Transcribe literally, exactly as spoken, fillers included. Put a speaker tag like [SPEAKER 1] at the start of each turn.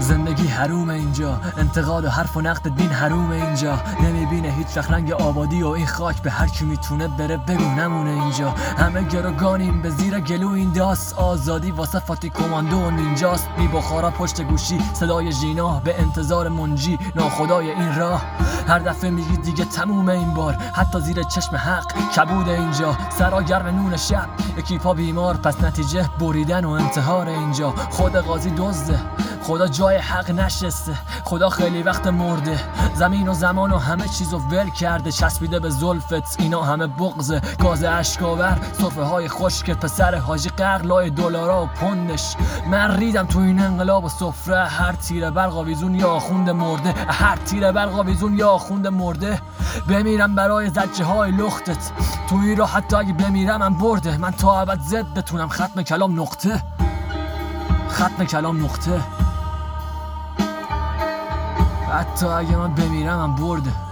[SPEAKER 1] زندگی حروم اینجا، انتقاد و حرف و نقد دین حروم اینجا. نمیبینه هیچ وقت رنگ آبادی و این خاک، به هر کی میتونه بره بگو نمونه اینجا. همه گروگانیم به زیر گلو این داست، آزادی واسه فاتی کماندو و نینجاست. بی بخارا پشت گوشی صدای ژینا، به انتظار منجی ناخدای این راه. هر دفعه میگی دیگه تمومه این بار، حتی زیر چشم حق کبود اینجا. سرا گرم نون شب، اکیپا بیمار، پس نتیجه بریدن و انتحار اینجا. خود قاضی دزده، خدا جای حق نشسته، خدا خیلی وقت مرده. زمین و زمان و همه چیزو ول کرده، چسبیده به زلفت اینا همه بغضه. گاز اشکاور، صرفه های خشک پسر حاجی غرق لای دلارا و پوندش. من ریدم تو این انقلاب و سفره، هر تیر برق آویزون یا آخوند مرده، هر تیر برق آویزون یا آخوند مرده. بمیرم برای زجه های لختت، تو این را حتی اگه بمیرم من برده. من تا ابد زد بتونم ختم کلام نقطه، ختم کلام نقطه. حتی اگه من بمیرم من برده.